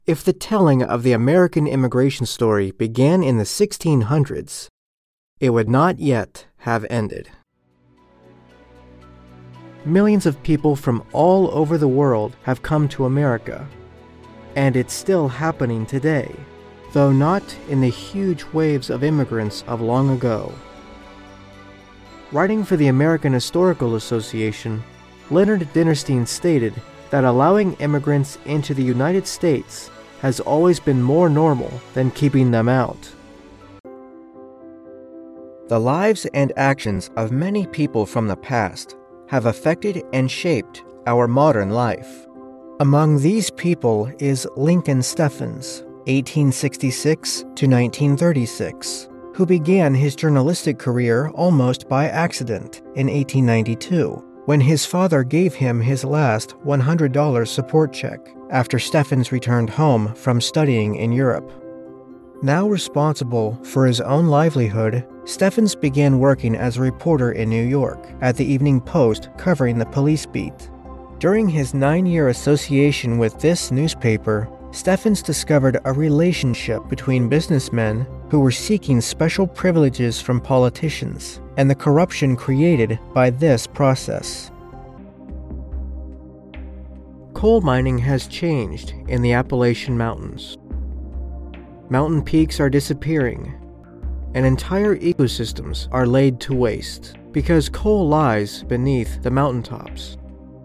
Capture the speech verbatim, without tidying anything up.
If the telling of the American immigration story began in the sixteen hundreds, it would not yet have ended. Millions of people from all over the world have come to America, and it's still happening today, though not in the huge waves of immigrants of long ago. Writing for the American Historical Association, Leonard Dinnerstein stated that allowing immigrants into the United States has always been more normal than keeping them out. The lives and actions of many people from the past have affected and shaped our modern life. Among these people is Lincoln Steffens, eighteen sixty-six to nineteen thirty-six, who began his journalistic career almost by accident in eighteen ninety-two, when his father gave him his last one hundred dollars support check after Steffens returned home from studying in Europe. Now responsible for his own livelihood, Steffens began working as a reporter in New York at the Evening Post covering the police beat. During his nine-year association with this newspaper, Steffens discovered a relationship between businessmen who were seeking special privileges from politicians and the corruption created by this process. Coal mining has changed in the Appalachian Mountains. Mountain peaks are disappearing, and entire ecosystems are laid to waste because coal lies beneath the mountaintops.